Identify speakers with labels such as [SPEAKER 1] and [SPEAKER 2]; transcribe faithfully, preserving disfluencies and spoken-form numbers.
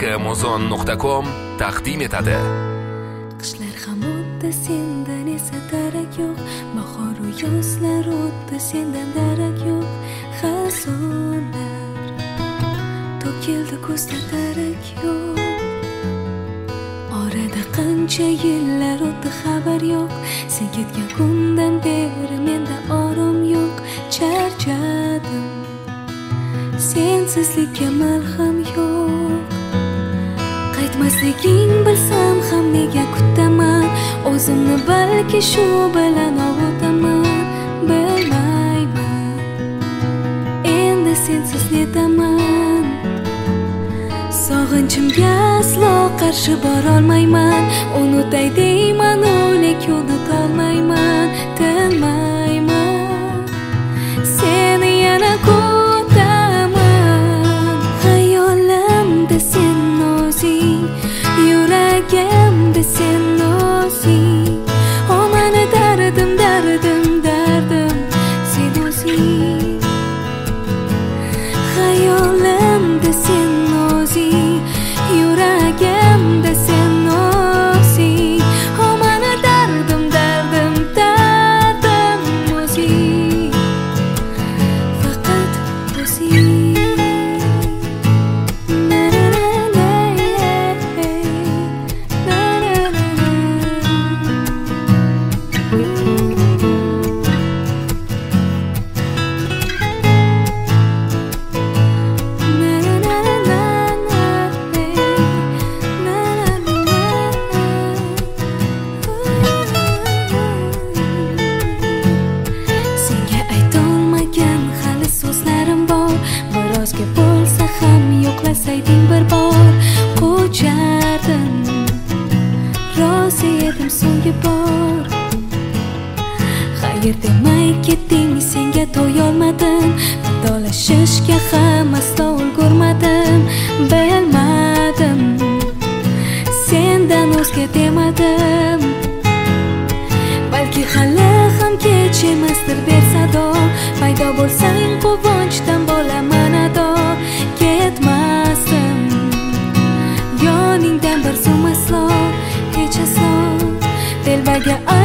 [SPEAKER 1] amazon nuqta com taqdim etadi.
[SPEAKER 2] Qishlar ham o'tdi, sendan esa darak yo'q. Bahor u yozlar o'tdi, sendan darak yo'q. Xazonlar to'kildi, ko'zda darak yo'q. Orada qancha yillar o'tdi, xabar yo'q. Sen ketgan kundan beri menda orom yo'q. Charchadim, sensizlikka malham yo'q. Qaytmasliging bilsam ham nega kutaman? O'zimni balki shu bilan ovutaman. Bilmayman, endi sensiz netaman. Sog'inchimga aslo qarshi borolmayman. Unutay deyman, o'lik unutolmayman. Tinmayman, seni yana kutaman. Xayolimda sen o'zing, yuragimda sen o'zing. O mani dardim, dardim, dardim sen o'zing. Xayolimda sen o'zing, yuragimda sen o'zing. O mani dardim, dardim, dardim o'zing. Faqat o'zing. Birozga bo'lsa ham yo'qlasayding bir bor. Qo'chardim, rozi edim so'nggi bor. Xayr demay ketding, senga to'yolmadim. Vidolashishga ham aslo ulgurmadim. Bilmadim, sendan o'zga demadim. Balki hali ham kech emasdir bersado. Paydo bo'lsang quvonchdan bo'laman ado. Ketmasdim yoningdan bir zum aslo, hech aslo. Telbaga